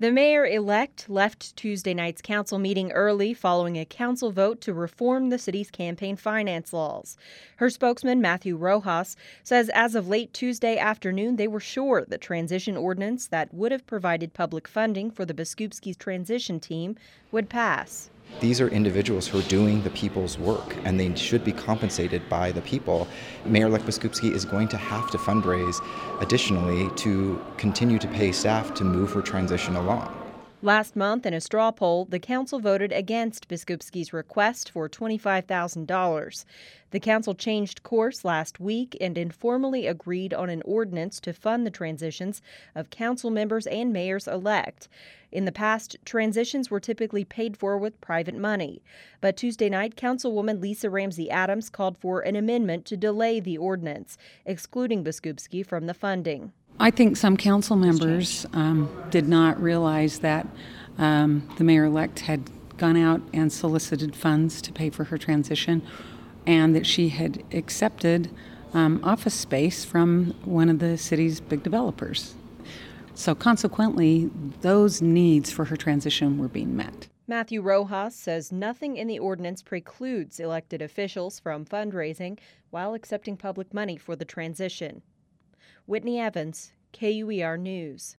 The mayor-elect left Tuesday night's council meeting early following a council vote to reform the city's campaign finance laws. Her spokesman, Matthew Rojas, says as of late Tuesday afternoon, they were sure the transition ordinance that would have provided public funding for the Biskupski's transition team would pass. These are individuals who are doing the people's work, and they should be compensated by the people. Mayor-elect Biskupski is going to have to fundraise additionally to continue to pay staff to move her transition along. Last month, in a straw poll, the council voted against Biskupski's request for $25,000. The council changed course last week and informally agreed on an ordinance to fund the transitions of council members and mayors-elect. In the past, transitions were typically paid for with private money. But Tuesday night, Councilwoman Lisa Ramsey Adams called for an amendment to delay the ordinance, excluding Biskupski from the funding. I think some council members did not realize that the mayor-elect had gone out and solicited funds to pay for her transition, and that she had accepted office space from one of the city's big developers. So consequently, those needs for her transition were being met. Matthew Rojas says nothing in the ordinance precludes elected officials from fundraising while accepting public money for the transition. Whitney Evans, KUER News.